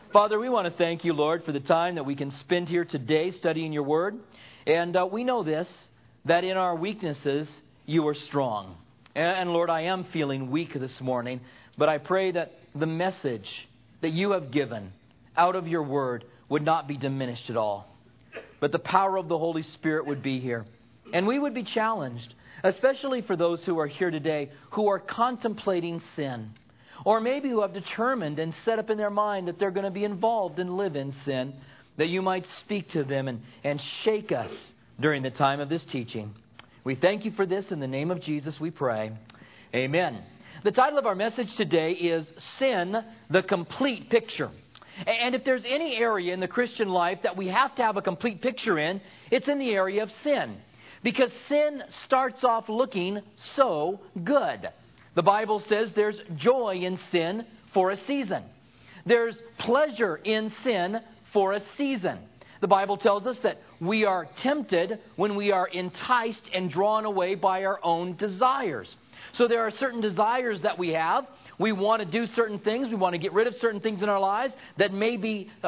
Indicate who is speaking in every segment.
Speaker 1: Father, we want to thank you, Lord, for the time that we can spend here today studying your word. And we know this, that in our weaknesses, you are strong. And Lord, I am feeling weak this morning, but I pray that the message that you have given out of your word would not be diminished at all. But the power of the Holy Spirit would be here. And we would be challenged, especially for those who are here today who are contemplating sin. Or maybe who have determined and set up in their mind that they're going to be involved and live in sin. That you might speak to them and shake us during the time of this teaching. We thank you for this. In the name of Jesus we pray. Amen. The title of our message today is Sin, the Complete Picture. And if there's any area in the Christian life that we have to have a complete picture in, it's in the area of sin. Because sin starts off looking so good. The Bible says there's joy in sin for a season. There's pleasure in sin for a season. The Bible tells us that we are tempted when we are enticed and drawn away by our own desires. So there are certain desires that we have. We want to do certain things. We want to get rid of certain things in our lives that might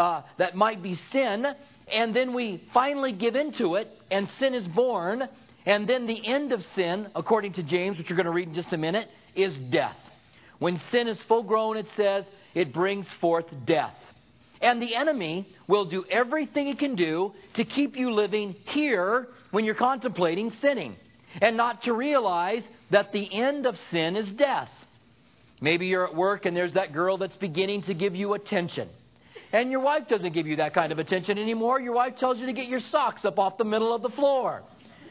Speaker 1: be sin. And then we finally give into it, and sin is born. And then the end of sin, according to James, which you're going to read in just a minute, is death. When sin is full grown, it says, it brings forth death. And the enemy will do everything he can do to keep you living here when you're contemplating sinning. And not to realize that the end of sin is death. Maybe you're at work and there's that girl that's beginning to give you attention. And your wife doesn't give you that kind of attention anymore. Your wife tells you to get your socks up off the middle of the floor.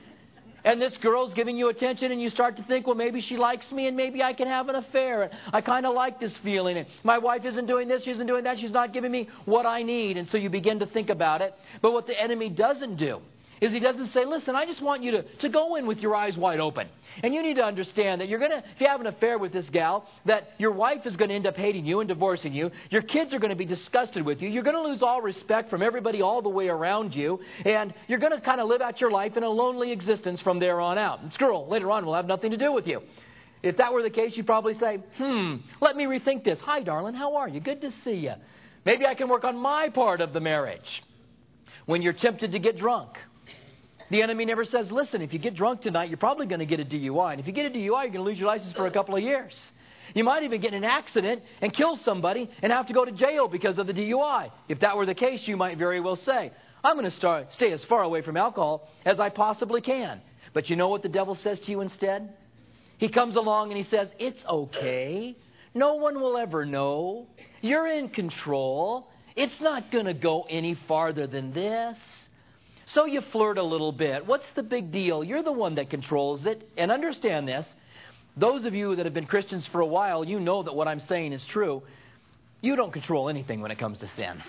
Speaker 1: And this girl's giving you attention and you start to think, well, maybe she likes me and maybe I can have an affair. And I kind of like this feeling. And my wife isn't doing this, she isn't doing that. She's not giving me what I need. And so you begin to think about it. But what the enemy doesn't do is he doesn't say, listen, I just want you to go in with your eyes wide open. And you need to understand that if you have an affair with this gal, that your wife is going to end up hating you and divorcing you. Your kids are going to be disgusted with you. You're going to lose all respect from everybody all the way around you. And you're going to kind of live out your life in a lonely existence from there on out. This girl later on will have nothing to do with you. If that were the case, you'd probably say, let me rethink this. Hi, darling, how are you? Good to see you. Maybe I can work on my part of the marriage. When you're tempted to get drunk, the enemy never says, listen, if you get drunk tonight, you're probably going to get a DUI. And if you get a DUI, you're going to lose your license for a couple of years. You might even get in an accident and kill somebody and have to go to jail because of the DUI. If that were the case, you might very well say, I'm going to stay as far away from alcohol as I possibly can. But you know what the devil says to you instead? He comes along and he says, it's okay. No one will ever know. You're in control. It's not going to go any farther than this. So you flirt a little bit. What's the big deal? You're the one that controls it. And understand this. Those of you that have been Christians for a while, you know that what I'm saying is true. You don't control anything when it comes to sin.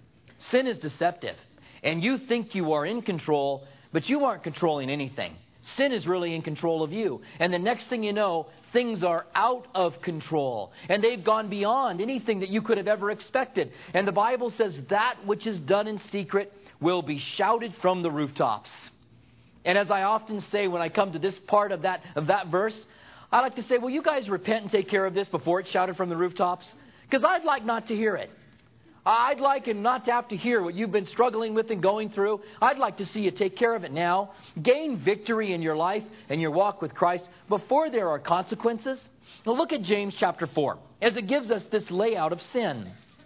Speaker 1: Sin is deceptive. And you think you are in control, but you aren't controlling anything. Sin is really in control of you. And the next thing you know, things are out of control. And they've gone beyond anything that you could have ever expected. And the Bible says that which is done in secret will be shouted from the rooftops. And as I often say when I come to this part of that verse, I like to say, well, you guys repent and take care of this before it's shouted from the rooftops. Because I'd like not to hear it. I'd like him not to have to hear what you've been struggling with and going through. I'd like to see you take care of it now. Gain victory in your life and your walk with Christ before there are consequences. Now look at James chapter 4 as it gives us this layout of sin.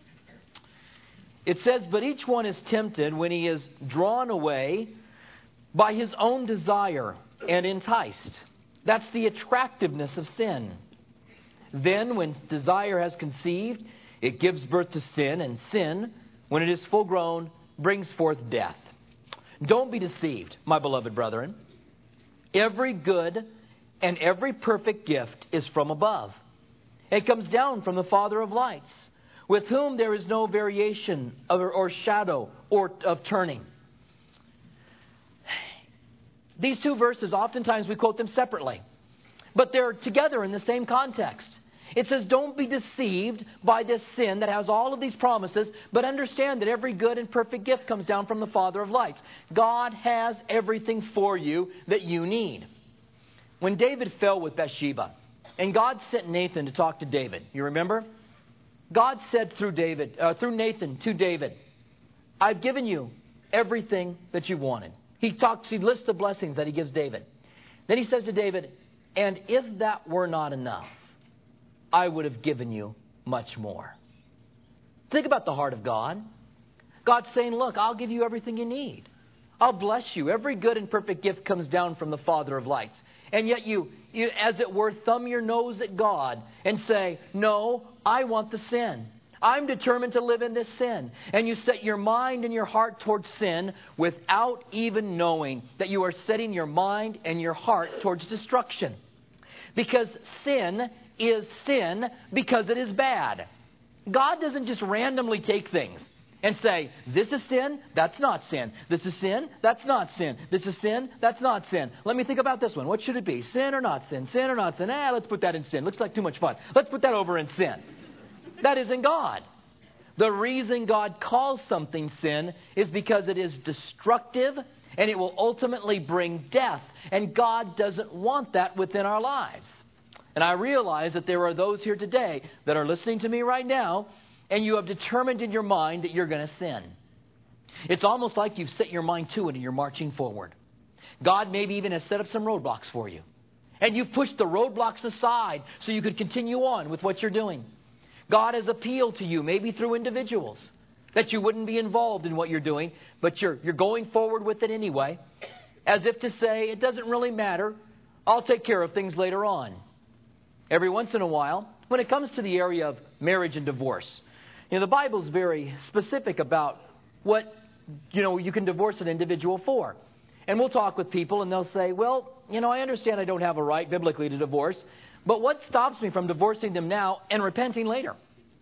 Speaker 1: It says, but each one is tempted when he is drawn away by his own desire and enticed. That's the attractiveness of sin. Then when desire has conceived, it gives birth to sin, and sin, when it is full grown, brings forth death. Don't be deceived, my beloved brethren. Every good and every perfect gift is from above. It comes down from the Father of lights, with whom there is no variation or shadow of turning. These two verses, oftentimes we quote them separately, but they're together in the same context. It says, don't be deceived by this sin that has all of these promises, but understand that every good and perfect gift comes down from the Father of lights. God has everything for you that you need. When David fell with Bathsheba, and God sent Nathan to talk to David, you remember? God said through Nathan to David, I've given you everything that you wanted. He lists the blessings that he gives David. Then he says to David, and if that were not enough, I would have given you much more. Think about the heart of God. God's saying, look, I'll give you everything you need. I'll bless you. Every good and perfect gift comes down from the Father of lights. And yet you, as it were, thumb your nose at God and say, no, I want the sin. I'm determined to live in this sin. And you set your mind and your heart towards sin without even knowing that you are setting your mind and your heart towards destruction. Because sin is sin because it is bad. God doesn't just randomly take things and say, this is sin, that's not sin. This is sin, that's not sin. This is sin, that's not sin. Let me think about this one. What should it be? Sin or not sin? Sin or not sin? Let's put that in sin. Looks like too much fun. Let's put that over in sin. That isn't God. The reason God calls something sin is because it is destructive and it will ultimately bring death. And God doesn't want that within our lives. And I realize that there are those here today that are listening to me right now, and you have determined in your mind that you're going to sin. It's almost like you've set your mind to it and you're marching forward. God maybe even has set up some roadblocks for you. And you've pushed the roadblocks aside so you could continue on with what you're doing. God has appealed to you, maybe through individuals, that you wouldn't be involved in what you're doing, but you're going forward with it anyway, as if to say, it doesn't really matter. I'll take care of things later on. Every once in a while, when it comes to the area of marriage and divorce, the Bible's very specific about what, you can divorce an individual for. And we'll talk with people and they'll say, well, I understand I don't have a right biblically to divorce, but what stops me from divorcing them now and repenting later?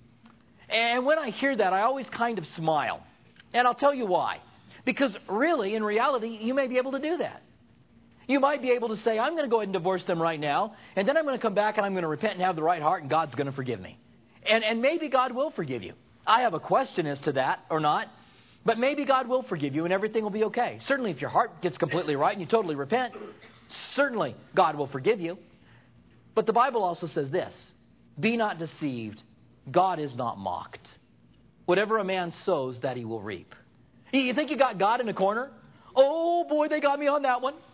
Speaker 1: And when I hear that, I always kind of smile. And I'll tell you why. Because really, in reality, you may be able to do that. You might be able to say, I'm going to go ahead and divorce them right now, and then I'm going to come back and I'm going to repent and have the right heart, and God's going to forgive me. And maybe God will forgive you. I have a question as to that or not, but maybe God will forgive you and everything will be okay. Certainly if your heart gets completely right and you totally repent, certainly God will forgive you. But the Bible also says this, be not deceived, God is not mocked. Whatever a man sows, that he will reap. You think you got God in a corner? Oh boy, they got me on that one.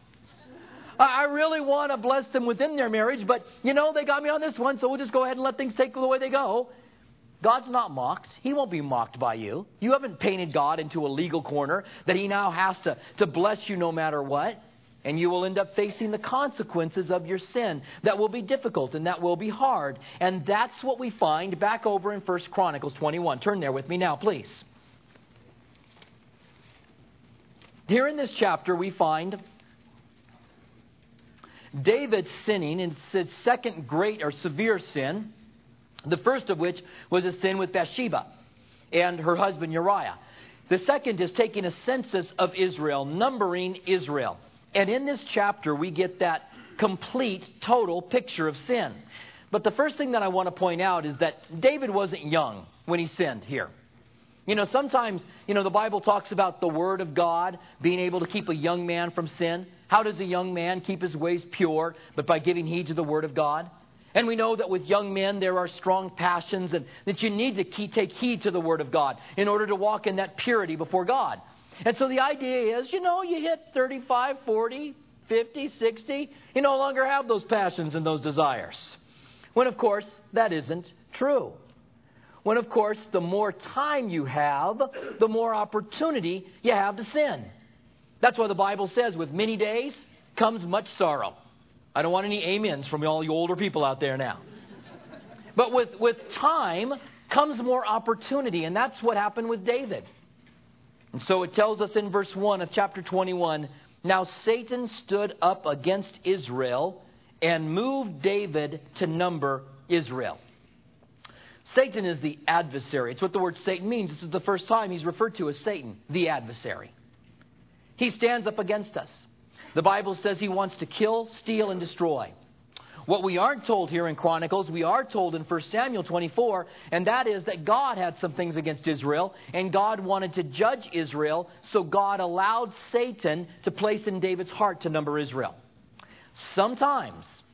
Speaker 1: I really want to bless them within their marriage, but they got me on this one, so we'll just go ahead and let things take the way they go. God's not mocked. He won't be mocked by you. You haven't painted God into a legal corner that he now has to bless you no matter what. And you will end up facing the consequences of your sin. That will be difficult and that will be hard. And that's what we find back over in 1 Chronicles 21. Turn there with me now, please. Here in this chapter we find David sinning in his second great or severe sin, the first of which was a sin with Bathsheba and her husband Uriah. The second is taking a census of Israel, numbering Israel. And in this chapter we get that complete, total picture of sin. But the first thing that I want to point out is that David wasn't young when he sinned here. Sometimes, the Bible talks about the Word of God being able to keep a young man from sin. How does a young man keep his ways pure? But by giving heed to the Word of God. And we know that with young men there are strong passions and that you need to take heed to the Word of God in order to walk in that purity before God. And so the idea is, you hit 35, 40, 50, 60, you no longer have those passions and those desires. When, of course, that isn't true. When, of course, the more time you have, the more opportunity you have to sin. That's why the Bible says, with many days comes much sorrow. I don't want any amens from all you older people out there now. But with time comes more opportunity, and that's what happened with David. And so it tells us in verse 1 of chapter 21, now Satan stood up against Israel and moved David to number Israel. Satan is the adversary. It's what the word Satan means. This is the first time he's referred to as Satan, the adversary. He stands up against us. The Bible says he wants to kill, steal, and destroy. What we aren't told here in Chronicles, we are told in 1 Samuel 24, and that is that God had some things against Israel, and God wanted to judge Israel, so God allowed Satan to place in David's heart to number Israel. Sometimes,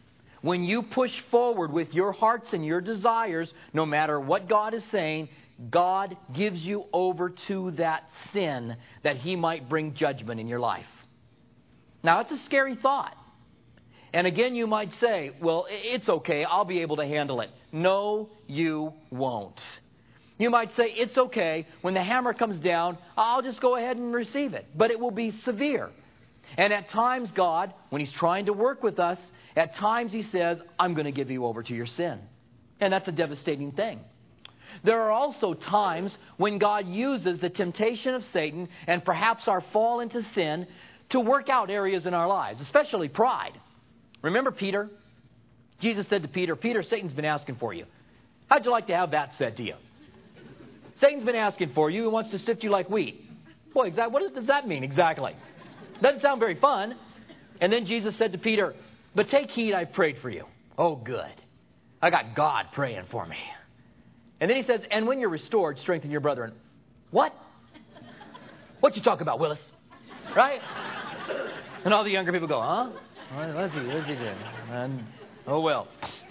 Speaker 1: when you push forward with your hearts and your desires, no matter what God is saying, God gives you over to that sin that He might bring judgment in your life. Now, it's a scary thought. And again, you might say, well, it's okay, I'll be able to handle it. No, you won't. You might say, it's okay, when the hammer comes down, I'll just go ahead and receive it. But it will be severe. And at times, God, when He's trying to work with us, at times He says, I'm going to give you over to your sin. And that's a devastating thing. There are also times when God uses the temptation of Satan and perhaps our fall into sin to work out areas in our lives, especially pride. Remember Peter? Jesus said to Peter, Peter, Satan's been asking for you. How'd you like to have that said to you? Satan's been asking for you. He wants to sift you like wheat. Boy, what does that mean exactly? Doesn't sound very fun. And then Jesus said to Peter, but take heed, I've prayed for you. Oh, good. I got God praying for me. And then He says, and when you're restored, strengthen your brethren. What? What you talk about, Willis? Right? And all the younger people go, huh? What is he doing? Oh, well.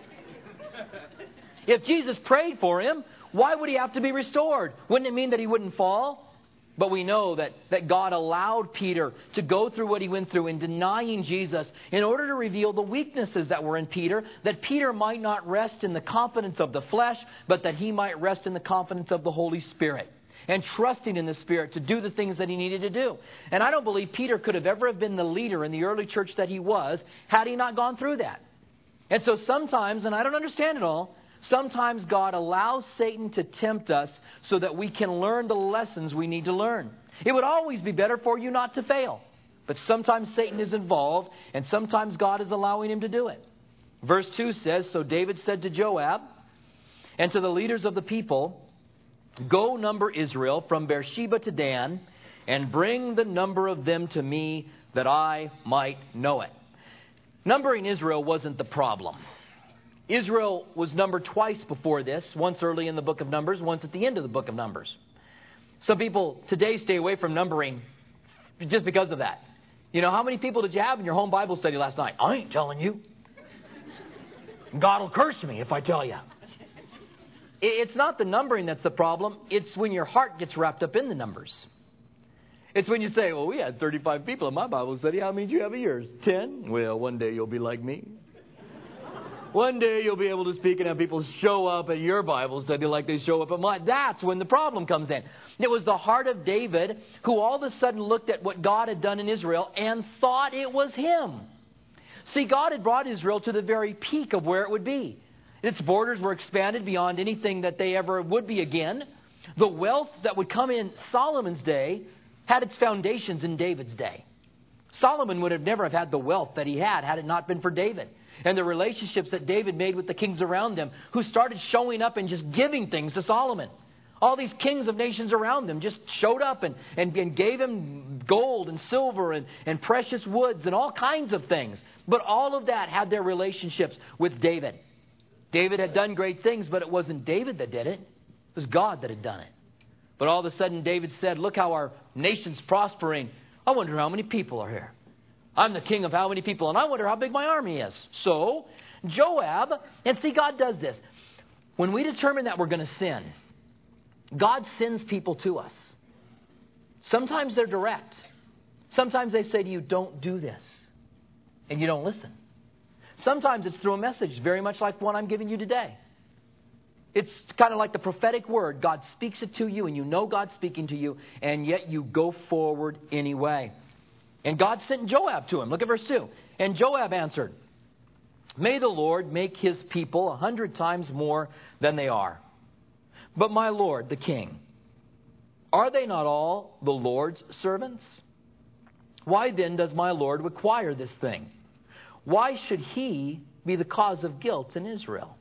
Speaker 1: If Jesus prayed for him, why would he have to be restored? Wouldn't it mean that he wouldn't fall? But we know that God allowed Peter to go through what he went through in denying Jesus in order to reveal the weaknesses that were in Peter, that Peter might not rest in the confidence of the flesh, but that he might rest in the confidence of the Holy Spirit and trusting in the Spirit to do the things that he needed to do. And I don't believe Peter could have ever been the leader in the early church that he was had he not gone through that. And so sometimes, and I don't understand it all, sometimes God allows Satan to tempt us so that we can learn the lessons we need to learn. It would always be better for you not to fail. But sometimes Satan is involved, and sometimes God is allowing him to do it. Verse 2 says, so David said to Joab and to the leaders of the people, go number Israel from Beersheba to Dan, and bring the number of them to me that I might know it. Numbering Israel wasn't the problem. Israel was numbered twice before this, once early in the book of Numbers, once at the end of the book of Numbers. Some people today stay away from numbering just because of that. You know, how many people did you have in your home Bible study last night? I ain't telling you. God will curse me if I tell you. It's not the numbering that's the problem. It's when your heart gets wrapped up in the numbers. It's when you say, well, we had 35 people in my Bible study. How many do you have of yours? 10? Well, one day you'll be like me. One day you'll be able to speak and have people show up at your Bible study like they show up at mine. That's when the problem comes in. It was the heart of David who all of a sudden looked at what God had done in Israel and thought it was him. See, God had brought Israel to the very peak of where it would be. Its borders were expanded beyond anything that they ever would be again. The wealth that would come in Solomon's day had its foundations in David's day. Solomon would have never have had the wealth that he had it not been for David. And the relationships that David made with the kings around him who started showing up and just giving things to Solomon. All these kings of nations around them just showed up and gave him gold and silver and precious woods and all kinds of things. But all of that had their relationships with David. David had done great things, but it wasn't David that did it. It was God that had done it. But all of a sudden David said, look how our nation's prospering. I wonder how many people are here. I'm the king of how many people, and I wonder how big my army is. So, Joab, and see, God does this. When we determine that we're going to sin, God sends people to us. Sometimes they're direct. Sometimes they say to you, don't do this. And you don't listen. Sometimes it's through a message, very much like one I'm giving you today. It's kind of like the prophetic word. God speaks it to you, and you know God's speaking to you, and yet you go forward anyway. And God sent Joab to him. Look at verse 2. And Joab answered, may the Lord make his people 100 times more than they are. But my Lord, the king, are they not all the Lord's servants? Why then does my Lord require this thing? Why should he be the cause of guilt in Israel?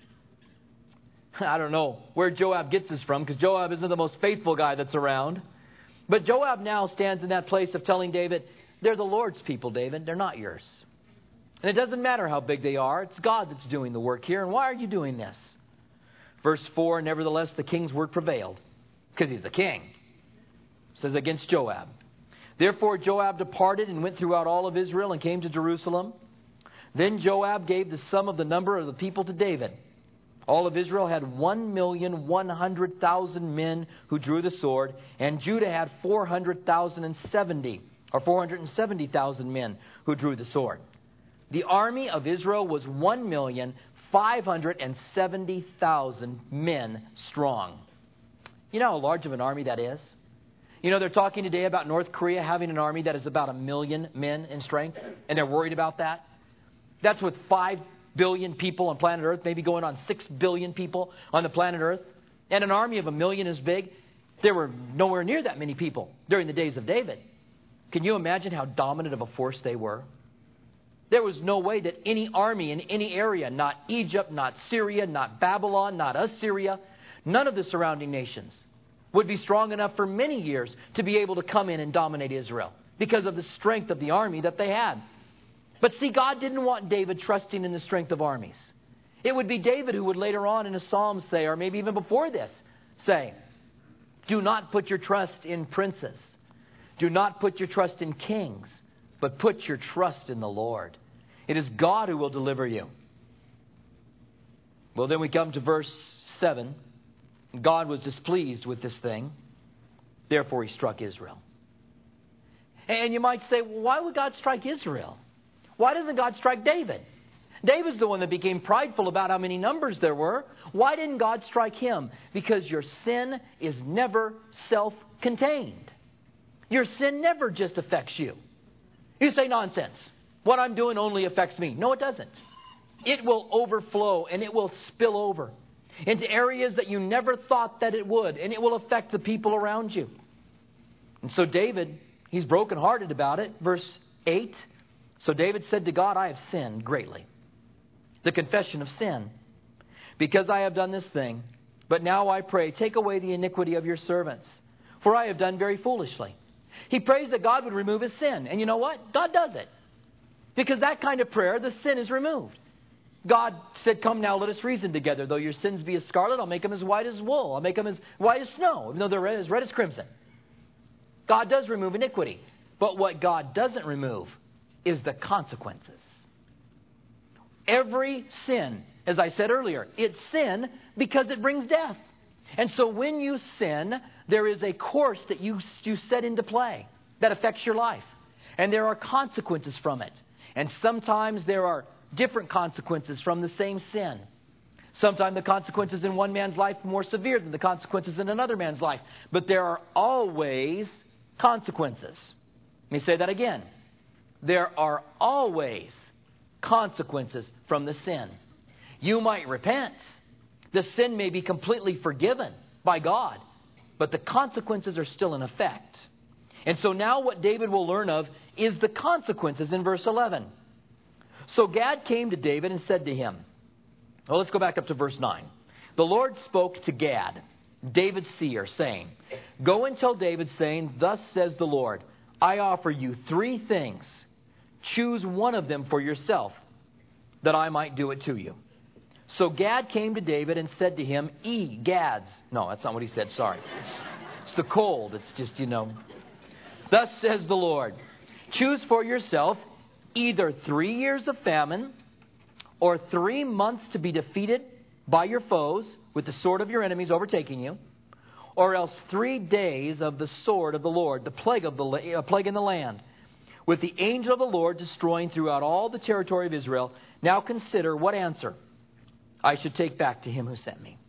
Speaker 1: I don't know where Joab gets this from, because Joab isn't the most faithful guy that's around. But Joab now stands in that place of telling David, they're the Lord's people, David. They're not yours. And it doesn't matter how big they are. It's God that's doing the work here. And why are you doing this? Verse 4, nevertheless, the king's word prevailed, because he's the king. It says against Joab. Therefore Joab departed and went throughout all of Israel and came to Jerusalem. Then Joab gave the sum of the number of the people to David. All of Israel had 1,100,000 men who drew the sword, and Judah had 470,000 men who drew the sword. The army of Israel was 1,570,000 men strong. You know how large of an army that is? You know, they're talking today about North Korea having an army that is about 1 million men in strength, and they're worried about that. That's with 5 billion people on planet Earth, maybe going on 6 billion people on the planet Earth. And an army of 1 million is big. There were nowhere near that many people during the days of David. Can you imagine how dominant of a force they were? There was no way that any army in any area, not Egypt, not Syria, not Babylon, not Assyria, none of the surrounding nations would be strong enough for many years to be able to come in and dominate Israel because of the strength of the army that they had. But see, God didn't want David trusting in the strength of armies. It would be David who would later on in a psalm say, or maybe even before this, say, do not put your trust in princes. Do not put your trust in kings, but put your trust in the Lord. It is God who will deliver you. Well, then we come to verse 7. God was displeased with this thing. Therefore, he struck Israel. And you might say, well, why would God strike Israel? Why doesn't God strike David? David's the one that became prideful about how many numbers there were. Why didn't God strike him? Because your sin is never self-contained. Your sin never just affects you. You say, nonsense. What I'm doing only affects me. No, it doesn't. It will overflow and it will spill over into areas that you never thought that it would. And it will affect the people around you. And so David, he's brokenhearted about it. Verse 8. So David said to God, I have sinned greatly. The confession of sin. Because I have done this thing. But now I pray, take away the iniquity of your servants. For I have done very foolishly. He prays that God would remove his sin. And you know what? God does it. Because that kind of prayer, the sin is removed. God said, come now, let us reason together. Though your sins be as scarlet, I'll make them as white as wool. I'll make them as white as snow, even though they're as red as crimson. God does remove iniquity. But what God doesn't remove is the consequences. Every sin, as I said earlier, it's sin because it brings death. And so when you sin, there is a course that you set into play that affects your life. And there are consequences from it. And sometimes there are different consequences from the same sin. Sometimes the consequences in one man's life are more severe than the consequences in another man's life. But there are always consequences. Let me say that again. There are always consequences from the sin. You might repent. The sin may be completely forgiven by God, but the consequences are still in effect. And so now what David will learn of is the consequences in verse 11. So Gad came to David and said to him, well, let's go back up to verse 9. The Lord spoke to Gad, David's seer, saying, go and tell David, saying, thus says the Lord, I offer you 3 things. Choose one of them for yourself, that I might do it to you. So Gad came to David and said to him, Gads. No, that's not what he said, sorry. It's the cold. It's just, Thus says the Lord, choose for yourself either 3 years of famine or 3 months to be defeated by your foes with the sword of your enemies overtaking you, or else 3 days of the sword of the Lord, the plague in the land, with the angel of the Lord destroying throughout all the territory of Israel. Now consider what answer I should take back to him who sent me.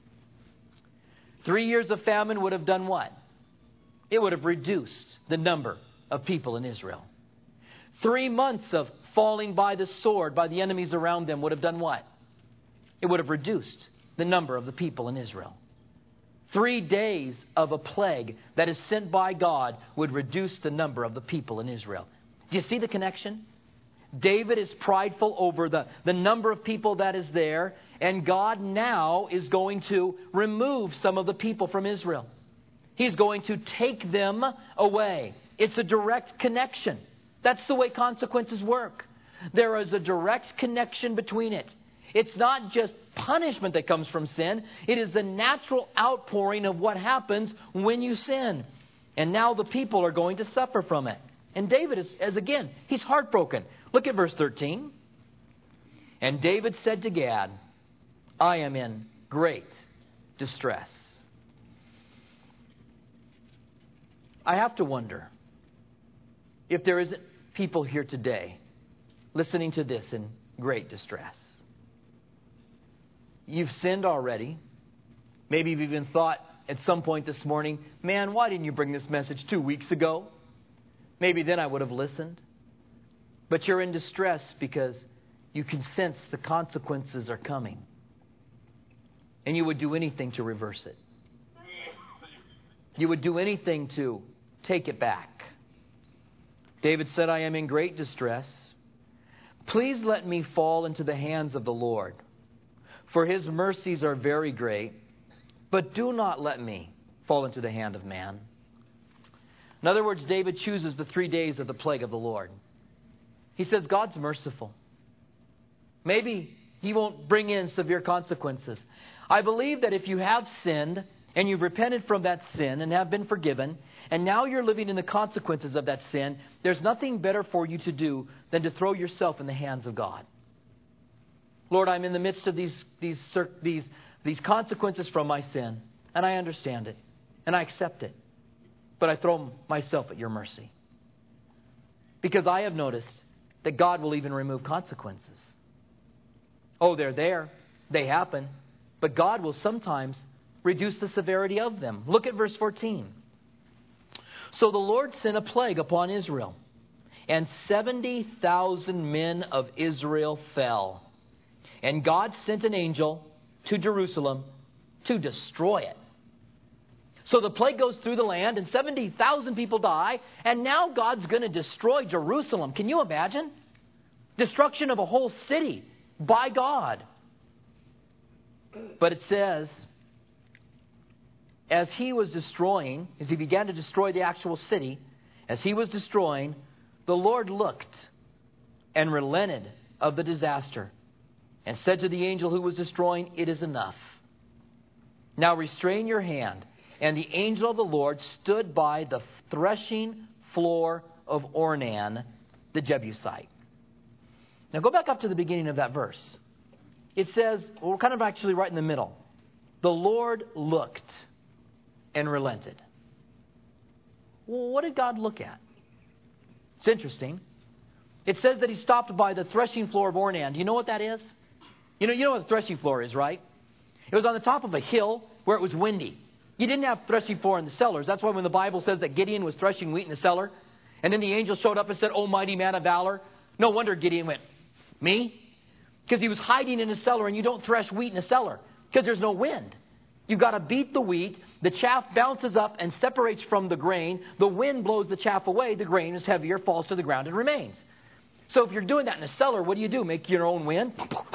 Speaker 1: 3 years of famine would have done what? It would have reduced the number of people in Israel. 3 months of falling by the sword by the enemies around them would have done what? It would have reduced the number of the people in Israel. 3 days of a plague that is sent by God would reduce the number of the people in Israel. Do you see the connection? David is prideful over the number of people that is there, and God now is going to remove some of the people from Israel. He's going to take them away. It's a direct connection. That's the way consequences work. There is a direct connection between it. It's not just punishment that comes from sin. It is the natural outpouring of what happens when you sin. And now the people are going to suffer from it. And David is again, he's heartbroken. Look at verse 13. And David said to Gad, I am in great distress. I have to wonder if there isn't people here today listening to this in great distress. You've sinned already. Maybe you've even thought at some point this morning, man, why didn't you bring this message 2 weeks ago? Maybe then I would have listened. But you're in distress because you can sense the consequences are coming. And you would do anything to reverse it. You would do anything to take it back. David said, I am in great distress. Please let me fall into the hands of the Lord, for His mercies are very great. But do not let me fall into the hand of man. In other words, David chooses the 3 days of the plague of the Lord. He says, God's merciful. Maybe He won't bring in severe consequences. I believe that if you have sinned and you've repented from that sin and have been forgiven, and now you're living in the consequences of that sin, there's nothing better for you to do than to throw yourself in the hands of God. Lord, I'm in the midst of these consequences from my sin, and I understand it, and I accept it. But I throw myself at your mercy. Because I have noticed that God will even remove consequences. Oh, they're there. They happen. But God will sometimes reduce the severity of them. Look at verse 14. So the Lord sent a plague upon Israel, and 70,000 men of Israel fell. And God sent an angel to Jerusalem to destroy it. So the plague goes through the land and 70,000 people die. And now God's going to destroy Jerusalem. Can you imagine? Destruction of a whole city by God. But it says, as He was destroying, as He began to destroy the actual city, as He was destroying, the Lord looked and relented of the disaster and said to the angel who was destroying, it is enough. Now restrain your hand. And the angel of the Lord stood by the threshing floor of Ornan, the Jebusite. Now go back up to the beginning of that verse. It says, we're kind of actually right in the middle. The Lord looked and relented. Well, what did God look at? It's interesting. It says that He stopped by the threshing floor of Ornan. Do you know what that is? You know what the threshing floor is, right? It was on the top of a hill where it was windy. You didn't have threshing floor in the cellars. That's why when the Bible says that Gideon was threshing wheat in the cellar, and then the angel showed up and said, "O mighty man of valor," no wonder Gideon went, "Me?" Because he was hiding in a cellar, and you don't thresh wheat in a cellar because there's no wind. You've got to beat the wheat. The chaff bounces up and separates from the grain. The wind blows the chaff away. The grain is heavier, falls to the ground, and remains. So if you're doing that in a cellar, what do? Make your own wind?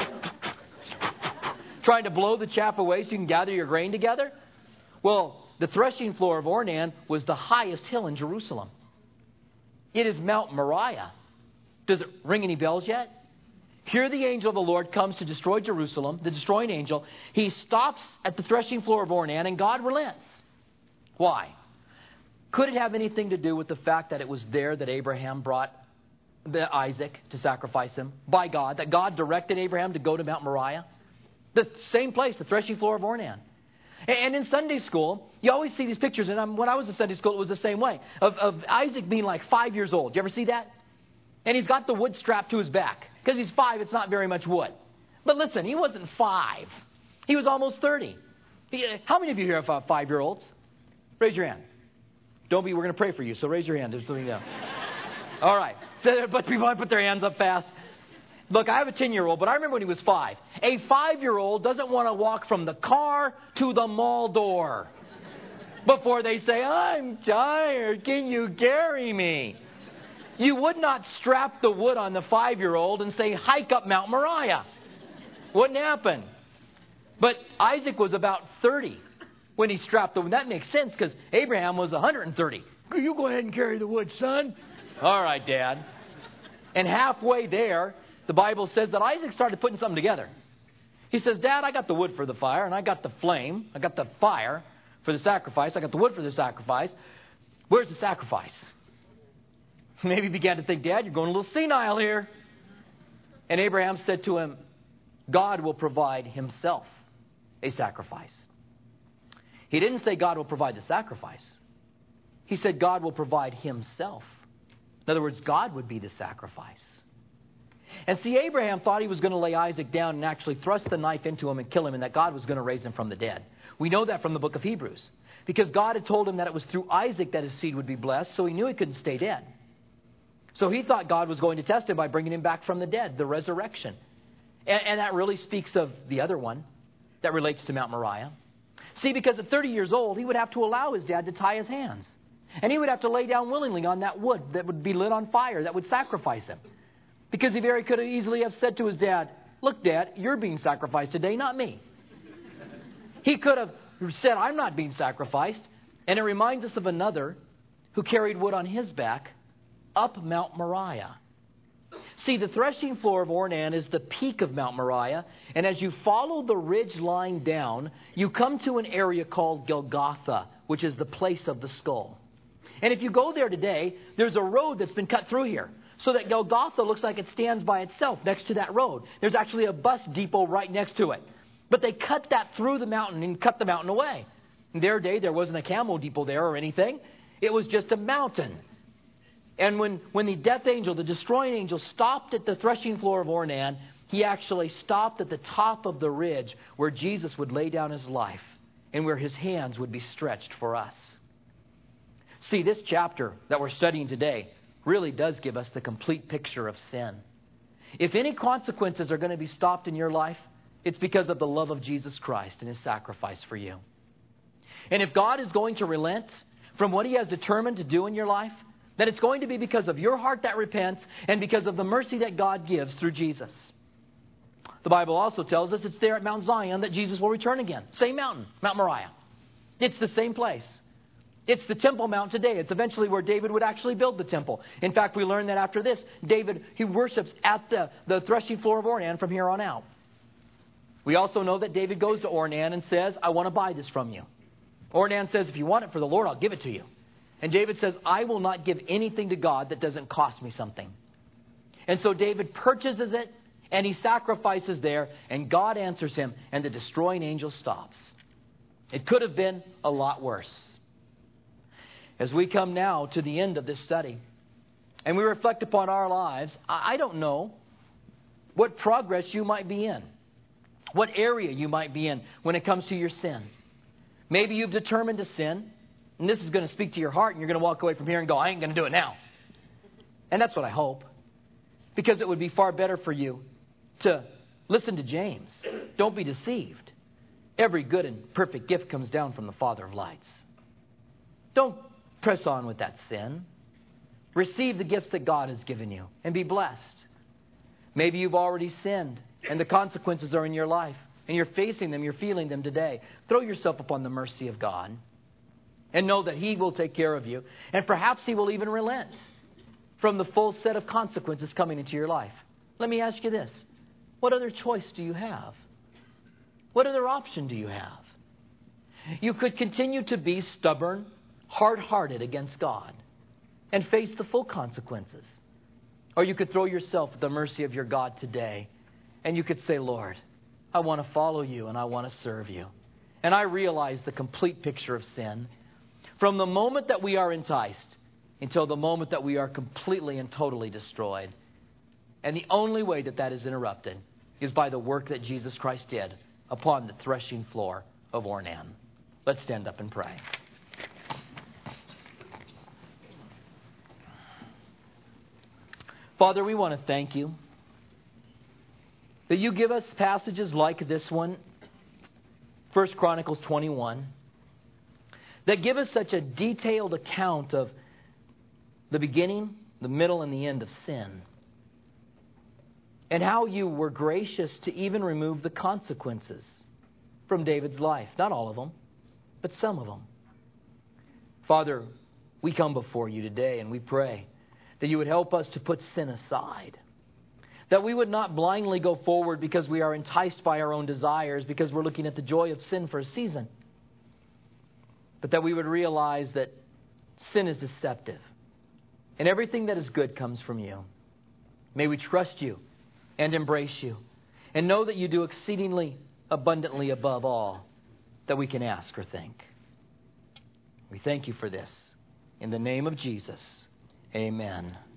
Speaker 1: Trying to blow the chaff away so you can gather your grain together? Well, the threshing floor of Ornan was the highest hill in Jerusalem. It is Mount Moriah. Does it ring any bells yet? Here the angel of the Lord comes to destroy Jerusalem, the destroying angel. He stops at the threshing floor of Ornan, and God relents. Why? Could it have anything to do with the fact that it was there that Abraham brought Isaac to sacrifice him by God, that God directed Abraham to go to Mount Moriah? The same place, the threshing floor of Ornan. And in Sunday school, you always see these pictures, and when I was in Sunday school, it was the same way, of Isaac being like 5 years old. Do you ever see that? And he's got the wood strapped to his back. Because he's 5, it's not very much wood. But listen, he wasn't 5. He was almost 30. How many of you here have 5-year-olds? Raise your hand. We're going to pray for you, so raise your hand. There's something down. All right. But people might put their hands up fast. Look, I have a 10-year-old, but I remember when he was 5. A 5-year-old doesn't want to walk from the car to the mall door before they say, "I'm tired. Can you carry me?" You would not strap the wood on the 5-year-old and say, "Hike up Mount Moriah." Wouldn't happen. But Isaac was about 30 when he strapped the wood. That makes sense because Abraham was 130. "You go ahead and carry the wood, son." "All right, Dad." And halfway there, the Bible says that Isaac started putting something together. He says, "Dad, I got the wood for the fire, and I got the flame. I got the fire for the sacrifice. I got the wood for the sacrifice. Where's the sacrifice?" Maybe he began to think, "Dad, you're going a little senile here." And Abraham said to him, God will provide himself a sacrifice. He didn't say God will provide the sacrifice. He said God will provide himself. In other words, God would be the sacrifice. And see, Abraham thought he was going to lay Isaac down and actually thrust the knife into him and kill him, and that God was going to raise him from the dead. We know that from the book of Hebrews, because God had told him that it was through Isaac that his seed would be blessed, so he knew he couldn't stay dead. So he thought God was going to test him by bringing him back from the dead, the resurrection. And that really speaks of the other one that relates to Mount Moriah. See, because at 30 years old, he would have to allow his dad to tie his hands. And he would have to lay down willingly on that wood that would be lit on fire, that would sacrifice him. Because he very could have easily have said to his dad, look, Dad, you're being sacrificed today, not me. He could have said, I'm not being sacrificed. And it reminds us of another who carried wood on his back up Mount Moriah. See, the threshing floor of Ornan is the peak of Mount Moriah. And as you follow the ridge line down, you come to an area called Golgotha, which is the place of the skull. And if you go there today, there's a road that's been cut through here. So that Golgotha looks like it stands by itself next to that road. There's actually a bus depot right next to it. But they cut that through the mountain and cut the mountain away. In their day, there wasn't a camel depot there or anything. It was just a mountain. And when the death angel, the destroying angel, stopped at the threshing floor of Ornan, he actually stopped at the top of the ridge where Jesus would lay down his life and where his hands would be stretched for us. See, this chapter that we're studying today really does give us the complete picture of sin. If any consequences are going to be stopped in your life, it's because of the love of Jesus Christ and his sacrifice for you. And if God is going to relent from what he has determined to do in your life, then it's going to be because of your heart that repents and because of the mercy that God gives through Jesus. The Bible also tells us it's there at Mount Zion that Jesus will return again. Same mountain, Mount Moriah. It's the same place. It's the Temple Mount today. It's eventually where David would actually build the temple. In fact, we learn that after this, David, he worships at the threshing floor of Ornan from here on out. We also know that David goes to Ornan and says, I want to buy this from you. Ornan says, if you want it for the Lord, I'll give it to you. And David says, I will not give anything to God that doesn't cost me something. And so David purchases it, and he sacrifices there, and God answers him, and the destroying angel stops. It could have been a lot worse. As we come now to the end of this study, and we reflect upon our lives, I don't know what progress you might be in, what area you might be in when it comes to your sin. Maybe you've determined to sin, and this is going to speak to your heart, and you're going to walk away from here and go, I ain't going to do it now. And that's what I hope, because it would be far better for you to listen to James. Don't be deceived. Every good and perfect gift comes down from the Father of lights. Don't press on with that sin. Receive the gifts that God has given you and be blessed. Maybe you've already sinned and the consequences are in your life and you're facing them, you're feeling them today. Throw yourself upon the mercy of God and know that he will take care of you. And perhaps he will even relent from the full set of consequences coming into your life. Let me ask you this. What other choice do you have? What other option do you have? You could continue to be stubborn, hard-hearted against God and face the full consequences. Or you could throw yourself at the mercy of your God today and you could say, Lord, I want to follow you and I want to serve you. And I realize the complete picture of sin from the moment that we are enticed until the moment that we are completely and totally destroyed. And the only way that that is interrupted is by the work that Jesus Christ did upon the threshing floor of Ornan. Let's stand up and pray. Father, we want to thank you that you give us passages like this one, 1 Chronicles 21, that give us such a detailed account of the beginning, the middle, and the end of sin. And how you were gracious to even remove the consequences from David's life. Not all of them, but some of them. Father, we come before you today and we pray that you would help us to put sin aside. That we would not blindly go forward because we are enticed by our own desires, because we're looking at the joy of sin for a season. But that we would realize that sin is deceptive. And everything that is good comes from you. May we trust you and embrace you. And know that you do exceedingly abundantly above all that we can ask or think. We thank you for this. In the name of Jesus, amen.